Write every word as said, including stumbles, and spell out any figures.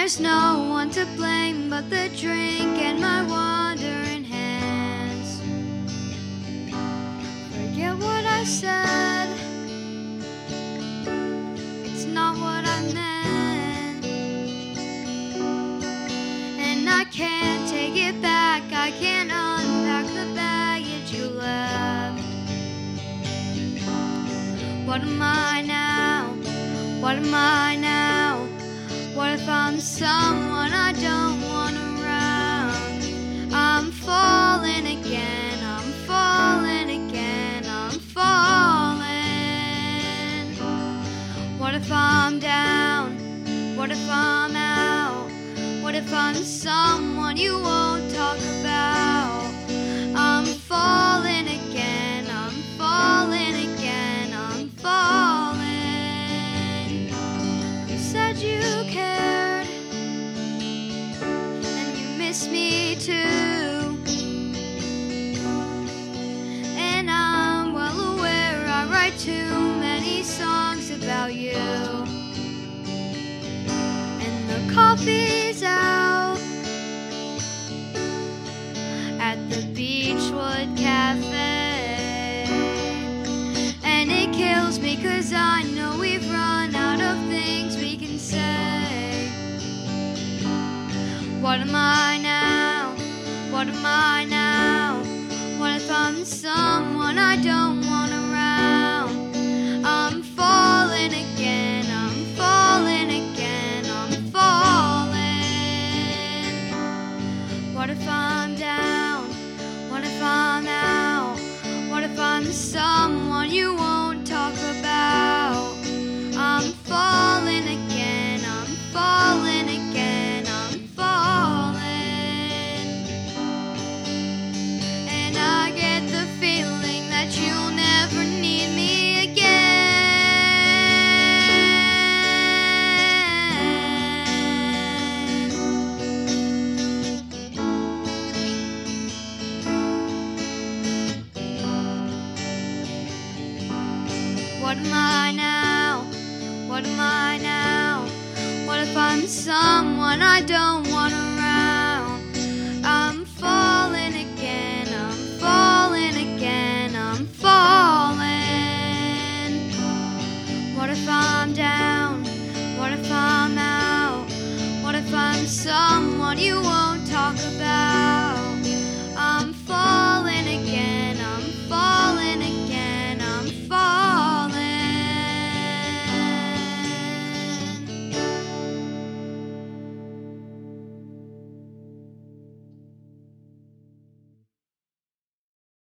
there's no one to blame but the drink and my wandering hands. Forget what I said, it's not what I meant, and I can't take it back. I can't unpack the baggage you left. What am I now? What am I now? What if I'm someone I don't want around? I'm falling again, I'm falling again, I'm falling. What if I'm down? What if I'm out? What if I'm someone you won't talk about? I'm falling again, I'm falling again, I'm falling. You said you cared, and you miss me too, and I'm well aware I write too many songs about you. And the coffee's out at the Beechwood Cafe, and it kills me 'cause I know we've run out of things we can say. What am I now? What am I now? What if I'm someone I don't want around? I'm falling again, I'm falling again, I'm falling. What if I'm down? What if I'm out? What if I'm someone you won't talk about? I'm falling again, I'm falling again, I'm falling. And I get the feeling that you'll never need me again. What am I now? What am I now? What if I'm someone I don't want around? I'm falling again, I'm falling again, I'm falling. What if I'm down? What if I'm out? What if I'm someone you won't talk about?